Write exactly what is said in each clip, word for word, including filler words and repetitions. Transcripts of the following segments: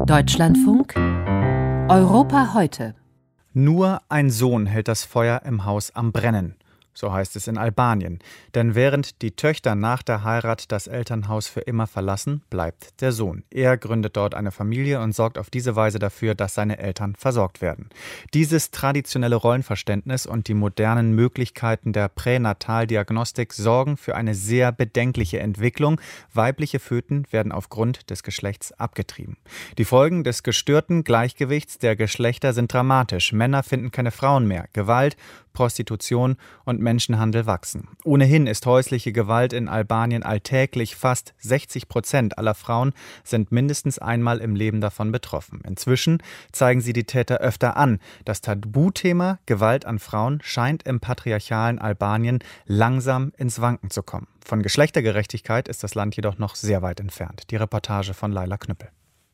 Deutschlandfunk Europa heute. Nur ein Sohn hält das Feuer im Haus am Brennen. So heißt es in Albanien. Denn während die Töchter nach der Heirat das Elternhaus für immer verlassen, bleibt der Sohn. Er gründet dort eine Familie und sorgt auf diese Weise dafür, dass seine Eltern versorgt werden. Dieses traditionelle Rollenverständnis und die modernen Möglichkeiten der Pränataldiagnostik sorgen für eine sehr bedenkliche Entwicklung. Weibliche Föten werden aufgrund des Geschlechts abgetrieben. Die Folgen des gestörten Gleichgewichts der Geschlechter sind dramatisch. Männer finden keine Frauen mehr. Gewalt, Prostitution und Menschenhandel wachsen. Ohnehin ist häusliche Gewalt in Albanien alltäglich. Fast sechzig Prozent aller Frauen sind mindestens einmal im Leben davon betroffen. Inzwischen zeigen sie die Täter öfter an. Das Tabuthema Gewalt an Frauen scheint im patriarchalen Albanien langsam ins Wanken zu kommen. Von Geschlechtergerechtigkeit ist das Land jedoch noch sehr weit entfernt. Die Reportage von Laila Knüppel.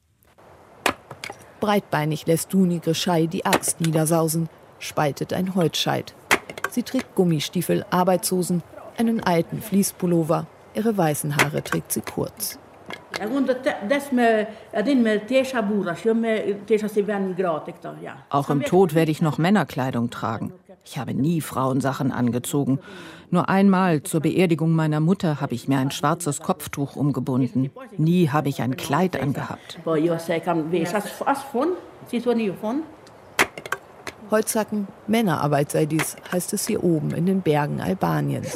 Breitbeinig lässt Duni Greschai die Axt niedersausen, spaltet ein Holzscheit. Sie trägt Gummistiefel, Arbeitshosen, einen alten Fließpullover. Ihre weißen Haare trägt sie kurz. Auch im Tod werde ich noch Männerkleidung tragen. Ich habe nie Frauensachen angezogen. Nur einmal zur Beerdigung meiner Mutter habe ich mir ein schwarzes Kopftuch umgebunden. Nie habe ich ein Kleid angehabt. Holzhacken, Männerarbeit sei dies, heißt es hier oben in den Bergen Albaniens.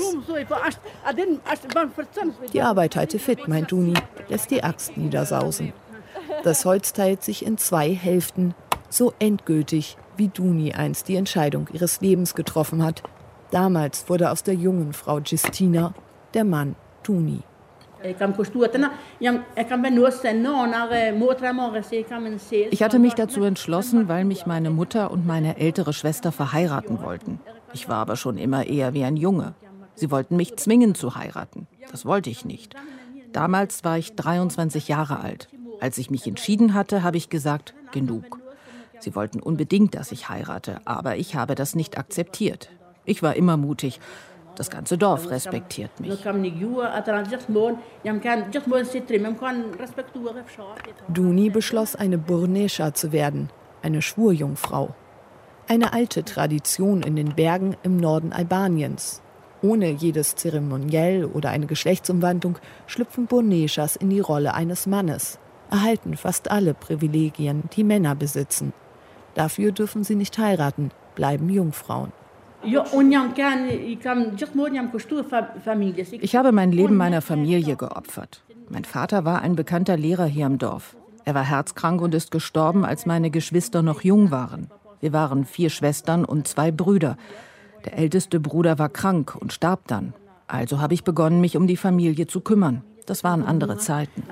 Die Arbeit halte fit, meint Duni, lässt die Axt niedersausen. Das Holz teilt sich in zwei Hälften, so endgültig, wie Duni einst die Entscheidung ihres Lebens getroffen hat. Damals wurde aus der jungen Frau Gistina der Mann Duni. Ich hatte mich dazu entschlossen, weil mich meine Mutter und meine ältere Schwester verheiraten wollten. Ich war aber schon immer eher wie ein Junge. Sie wollten mich zwingen zu heiraten. Das wollte ich nicht. Damals war ich dreiundzwanzig Jahre alt. Als ich mich entschieden hatte, habe ich gesagt, genug. Sie wollten unbedingt, dass ich heirate, aber ich habe das nicht akzeptiert. Ich war immer mutig. Das ganze Dorf respektiert mich. Duni beschloss, eine Burnesha zu werden, eine Schwurjungfrau. Eine alte Tradition in den Bergen im Norden Albaniens. Ohne jedes Zeremoniell oder eine Geschlechtsumwandlung schlüpfen Burneshas in die Rolle eines Mannes, erhalten fast alle Privilegien, die Männer besitzen. Dafür dürfen sie nicht heiraten, bleiben Jungfrauen. Ich habe mein Leben meiner Familie geopfert. Mein Vater war ein bekannter Lehrer hier im Dorf. Er war herzkrank und ist gestorben, als meine Geschwister noch jung waren. Wir waren vier Schwestern und zwei Brüder. Der älteste Bruder war krank und starb dann. Also habe ich begonnen, mich um die Familie zu kümmern. Das waren andere Zeiten.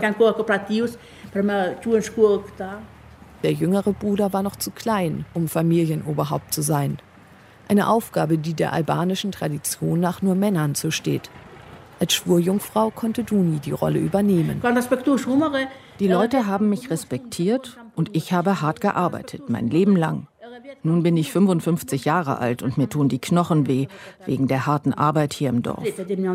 Der jüngere Bruder war noch zu klein, um Familienoberhaupt zu sein. Eine Aufgabe, die der albanischen Tradition nach nur Männern zusteht. Als Schwurjungfrau konnte Duni die Rolle übernehmen. Die Leute haben mich respektiert und ich habe hart gearbeitet, mein Leben lang. Nun bin ich fünfundfünfzig Jahre alt und mir tun die Knochen weh, wegen der harten Arbeit hier im Dorf.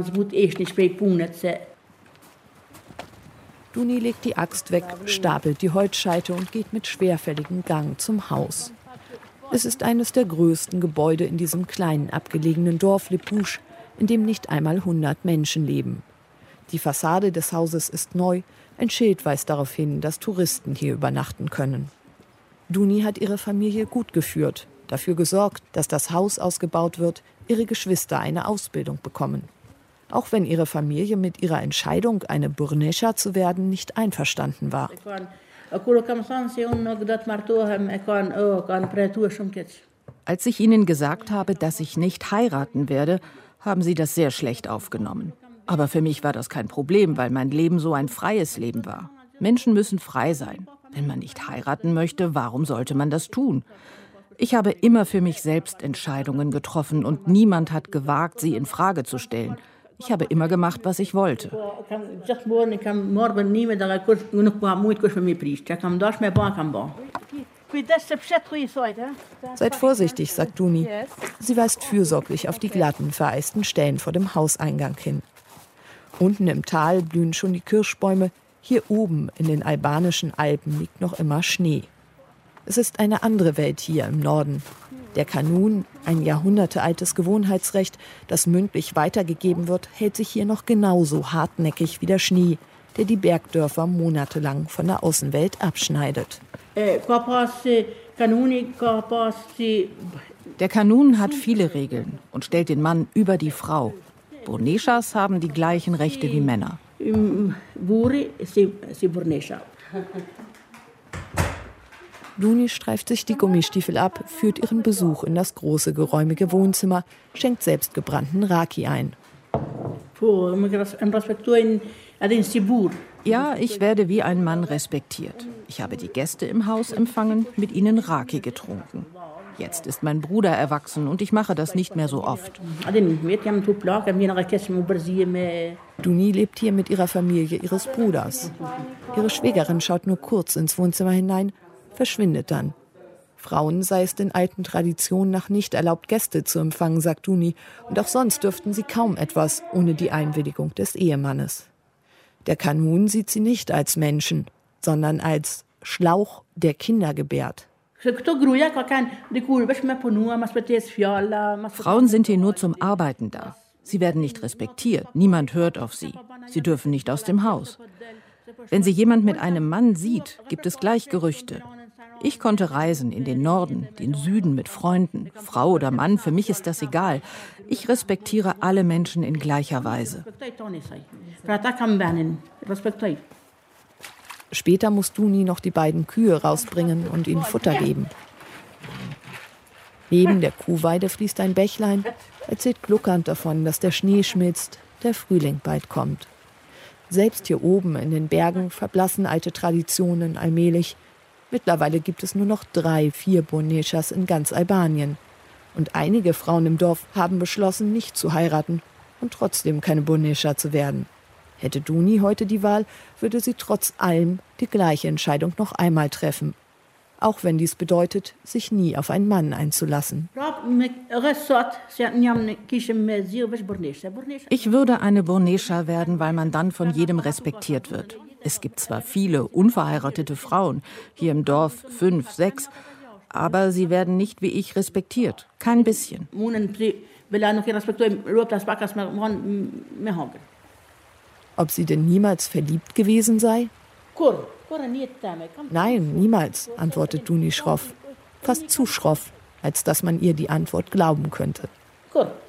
Duni legt die Axt weg, stapelt die Holzscheite und geht mit schwerfälligem Gang zum Haus. Es ist eines der größten Gebäude in diesem kleinen, abgelegenen Dorf Lipusch, in dem nicht einmal hundert Menschen leben. Die Fassade des Hauses ist neu, ein Schild weist darauf hin, dass Touristen hier übernachten können. Duni hat ihre Familie gut geführt, dafür gesorgt, dass das Haus ausgebaut wird, ihre Geschwister eine Ausbildung bekommen. Auch wenn ihre Familie mit ihrer Entscheidung, eine Burnesha zu werden, nicht einverstanden war. Als ich ihnen gesagt habe, dass ich nicht heiraten werde, haben sie das sehr schlecht aufgenommen. Aber für mich war das kein Problem, weil mein Leben so ein freies Leben war. Menschen müssen frei sein. Wenn man nicht heiraten möchte, warum sollte man das tun? Ich habe immer für mich selbst Entscheidungen getroffen und niemand hat gewagt, sie in Frage zu stellen. Ich habe immer gemacht, was ich wollte. Seid vorsichtig, sagt Duni. Sie weist fürsorglich auf die glatten, vereisten Stellen vor dem Hauseingang hin. Unten im Tal blühen schon die Kirschbäume, Hier oben in den albanischen Alpen liegt noch immer Schnee. Es ist eine andere Welt hier im Norden. Der Kanun, ein jahrhundertealtes Gewohnheitsrecht, das mündlich weitergegeben wird, hält sich hier noch genauso hartnäckig wie der Schnee, der die Bergdörfer monatelang von der Außenwelt abschneidet. Der Kanun hat viele Regeln und stellt den Mann über die Frau. Burneshas haben die gleichen Rechte wie Männer. Duni streift sich die Gummistiefel ab, führt ihren Besuch in das große, geräumige Wohnzimmer, schenkt selbstgebrannten Raki ein. Ja, ich werde wie ein Mann respektiert. Ich habe die Gäste im Haus empfangen, mit ihnen Raki getrunken. Jetzt ist mein Bruder erwachsen und ich mache das nicht mehr so oft. Duni lebt hier mit ihrer Familie ihres Bruders. Ihre Schwägerin schaut nur kurz ins Wohnzimmer hinein, verschwindet dann. Frauen sei es den alten Traditionen nach nicht erlaubt, Gäste zu empfangen, sagt Duni. Und auch sonst dürften sie kaum etwas ohne die Einwilligung des Ehemannes. Der Kanun sieht sie nicht als Menschen, sondern als Schlauch, der Kinder gebärt. Frauen sind hier nur zum Arbeiten da. Sie werden nicht respektiert, niemand hört auf sie. Sie dürfen nicht aus dem Haus. Wenn sie jemand mit einem Mann sieht, gibt es gleich Gerüchte. Ich konnte reisen in den Norden, den Süden mit Freunden. Frau oder Mann, für mich ist das egal. Ich respektiere alle Menschen in gleicher Weise. Später muss Duni noch die beiden Kühe rausbringen und ihnen Futter geben. Neben der Kuhweide fließt ein Bächlein, erzählt gluckernd davon, dass der Schnee schmilzt, der Frühling bald kommt. Selbst hier oben in den Bergen verblassen alte Traditionen allmählich. Mittlerweile gibt es nur noch drei, vier Burneshas in ganz Albanien. Und einige Frauen im Dorf haben beschlossen, nicht zu heiraten und trotzdem keine Burnesha zu werden. Hätte Duni heute die Wahl, würde sie trotz allem die gleiche Entscheidung noch einmal treffen. Auch wenn dies bedeutet, sich nie auf einen Mann einzulassen. Ich würde eine Burnesha werden, weil man dann von jedem respektiert wird. Es gibt zwar viele unverheiratete Frauen, hier im Dorf fünf, sechs, aber sie werden nicht wie ich respektiert. Kein bisschen. Ob sie denn niemals verliebt gewesen sei? Nein, niemals, antwortet Duni schroff. Fast zu schroff, als dass man ihr die Antwort glauben könnte.